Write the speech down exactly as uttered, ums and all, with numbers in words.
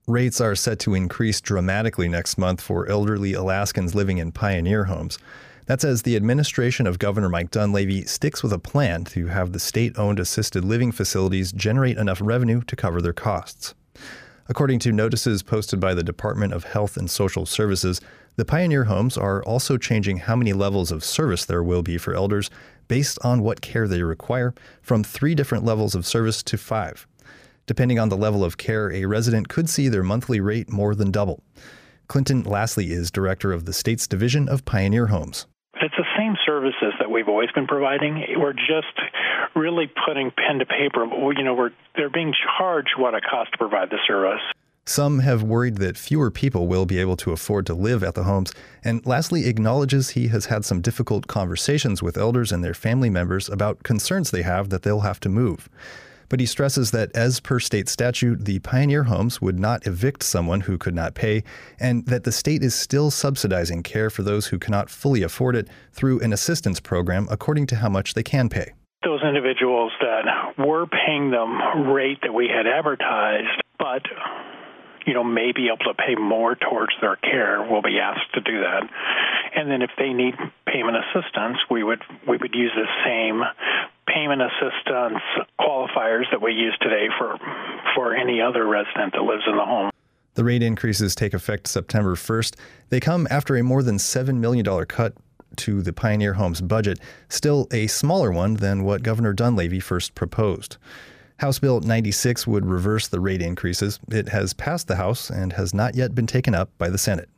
Rates are set to increase dramatically next month for elderly Alaskans living in pioneer homes. That's as the administration of Governor Mike Dunleavy sticks with a plan to have the state-owned assisted living facilities generate enough revenue to cover their costs. According to notices posted by the Department of Health and Social Services, the pioneer homes are also changing how many levels of service there will be for elders based on what care they require, from three different levels of service to five. Depending on the level of care, a resident could see their monthly rate more than double. Clinton Lassley is director of the state's division of Pioneer Homes. It's the same services that we've always been providing. We're just really putting pen to paper. You know, we're they're being charged what it costs to provide the service. Some have worried that fewer people will be able to afford to live at the homes, and Lassley acknowledges he has had some difficult conversations with elders and their family members about concerns they have that they'll have to move. But he stresses that as per state statute, the pioneer homes would not evict someone who could not pay, and that the state is still subsidizing care for those who cannot fully afford it through an assistance program according to how much they can pay. Those individuals that were paying them rate that we had advertised, but you know, may be able to pay more towards their care, will be asked to do that. And then if they need payment assistance, we would we would use the same payment assistance qualifiers that we use today for for any other resident that lives in the home. The rate increases take effect September first. They come after a more than seven million dollars cut to the Pioneer Homes budget, still a smaller one than what Governor Dunleavy first proposed. House Bill ninety-six would reverse the rate increases. It has passed the House and has not yet been taken up by the Senate.